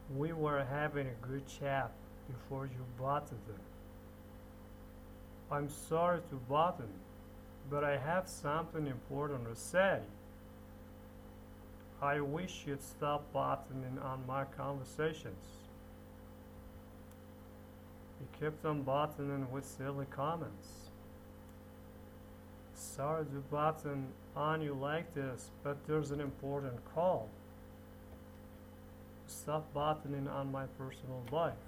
We were having a good chat before you butted in. I'm sorry to butt in, but I have something important to say. I wish you'd stop butting in on my conversations. He kept on butting in with silly comments. Sorry to button on you like this, but there's an important call. Stop buttoning on my personal life.